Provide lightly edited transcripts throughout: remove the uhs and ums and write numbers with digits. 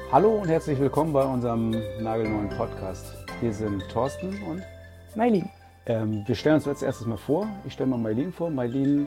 Hallo und herzlich willkommen bei unserem nagelneuen Podcast. Wir sind Thorsten und Maylin. Wir stellen uns als erstes mal vor. Ich stelle mal Maylin vor. Maylin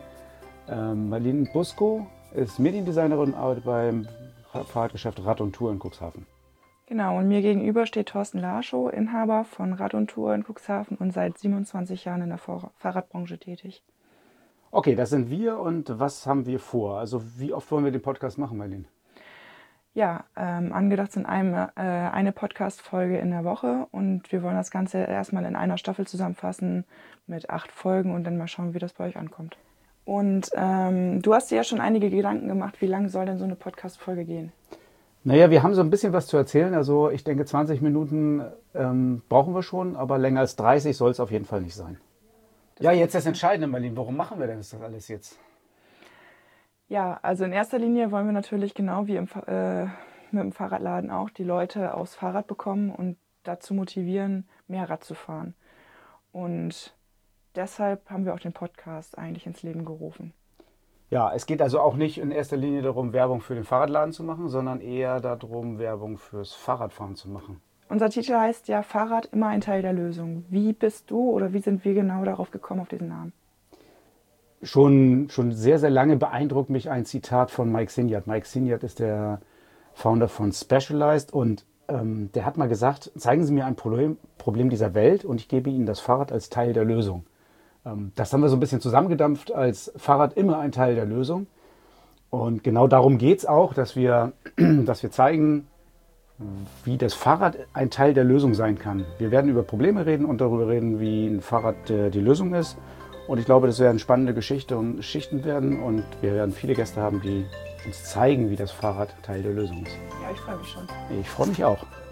Busko ist Mediendesignerin und arbeitet beim Fahrradgeschäft Rad und Tour in Cuxhaven. Genau, und mir gegenüber steht Thorsten Larschow, Inhaber von Rad und Tour in Cuxhaven und seit 27 Jahren in der Fahrradbranche tätig. Okay, das sind wir und was haben wir vor? Also wie oft wollen wir den Podcast machen, Maylin? Ja, angedacht sind eine Podcast-Folge in der Woche und wir wollen das Ganze erstmal in einer Staffel zusammenfassen mit 8 Folgen und dann mal schauen, wie das bei euch ankommt. Und du hast dir ja schon einige Gedanken gemacht, wie lang soll denn so eine Podcast-Folge gehen? Naja, wir haben so ein bisschen was zu erzählen. Also ich denke, 20 Minuten brauchen wir schon, aber länger als 30 soll es auf jeden Fall nicht sein. Ja, jetzt das Entscheidende, Maylin. Warum machen wir denn das alles jetzt? Ja, also in erster Linie wollen wir natürlich genau wie mit dem Fahrradladen auch die Leute aufs Fahrrad bekommen und dazu motivieren, mehr Rad zu fahren. Und deshalb haben wir auch den Podcast eigentlich ins Leben gerufen. Ja, es geht also auch nicht in erster Linie darum, Werbung für den Fahrradladen zu machen, sondern eher darum, Werbung fürs Fahrradfahren zu machen. Unser Titel heißt ja Fahrrad immer ein Teil der Lösung. Wie bist du oder wie sind wir genau darauf gekommen, auf diesen Namen? Schon sehr, sehr lange beeindruckt mich ein Zitat von Mike Signath. Mike Signath ist der Founder von Specialized und der hat mal gesagt, zeigen Sie mir ein Problem dieser Welt und ich gebe Ihnen das Fahrrad als Teil der Lösung. Das haben wir so ein bisschen zusammengedampft als Fahrrad immer ein Teil der Lösung. Und genau darum geht es auch, dass wir zeigen, wie das Fahrrad ein Teil der Lösung sein kann. Wir werden über Probleme reden und darüber reden, wie ein Fahrrad die Lösung ist. Und ich glaube, das werden spannende Geschichten werden und wir werden viele Gäste haben, die uns zeigen, wie das Fahrrad Teil der Lösung ist. Ja, ich freue mich schon. Ich freue mich auch.